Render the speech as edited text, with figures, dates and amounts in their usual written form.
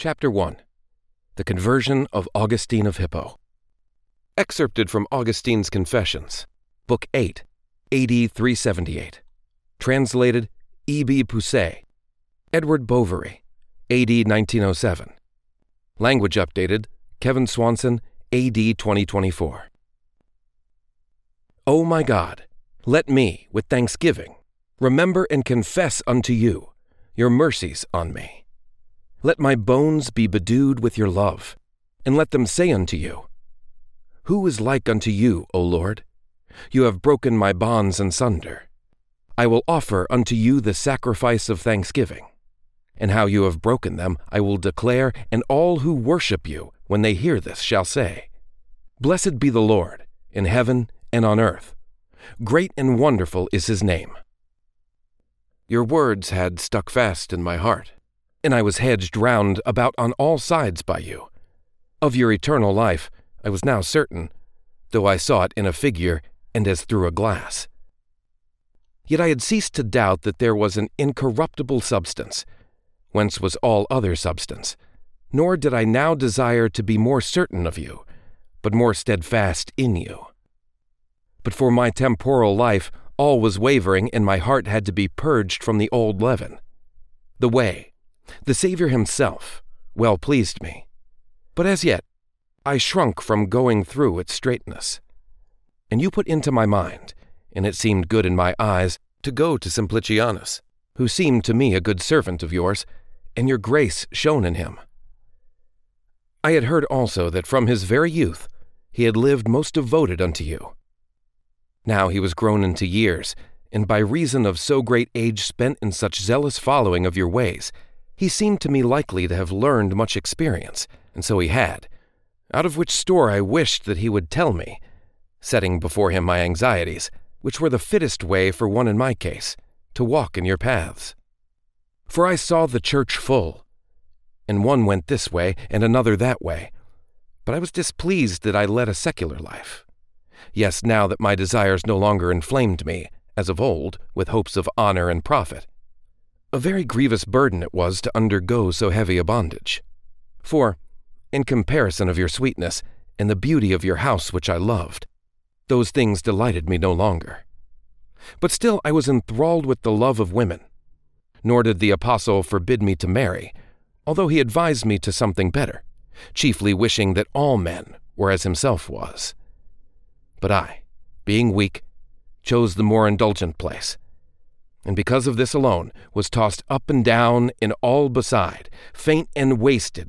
Chapter 1. The Conversion of Augustine of Hippo. Excerpted from Augustine's Confessions, Book 8, AD 378. Translated E. B. Pusey, Edward Bovary, AD 1907. Language updated Kevin Swanson, AD 2024. O my God, let me, with thanksgiving, remember and confess unto you your mercies on me. Let my bones be bedewed with your love, and let them say unto you, Who is like unto you, O Lord? You have broken my bonds asunder. I will offer unto you the sacrifice of thanksgiving. And how you have broken them I will declare, and all who worship you, when they hear this, shall say, Blessed be the Lord, in heaven and on earth. Great and wonderful is his name. Your words had stuck fast in my heart, and I was hedged round about on all sides by you. Of your eternal life I was now certain, though I saw it in a figure and as through a glass. Yet I had ceased to doubt that there was an incorruptible substance, whence was all other substance, nor did I now desire to be more certain of you, but more steadfast in you. But for my temporal life all was wavering, and my heart had to be purged from the old leaven. The way, the Savior himself, well pleased me, but as yet I shrunk from going through its straightness. And you put into my mind, and it seemed good in my eyes, to go to Simplicianus, who seemed to me a good servant of yours, and your grace shone in him. I had heard also that from his very youth he had lived most devoted unto you. Now he was grown into years, and by reason of so great age spent in such zealous following of your ways, he seemed to me likely to have learned much experience, and so he had, out of which store I wished that he would tell me, setting before him my anxieties, which were the fittest way for one in my case, to walk in your paths. For I saw the church full, and one went this way and another that way, but I was displeased that I led a secular life. Yes, now that my desires no longer inflamed me, as of old, with hopes of honor and profit. A very grievous burden it was to undergo so heavy a bondage. For, in comparison of your sweetness, and the beauty of your house which I loved, those things delighted me no longer. But still I was enthralled with the love of women. Nor did the apostle forbid me to marry, although he advised me to something better, chiefly wishing that all men were as himself was. But I, being weak, chose the more indulgent place, and because of this alone was tossed up and down in all beside, faint and wasted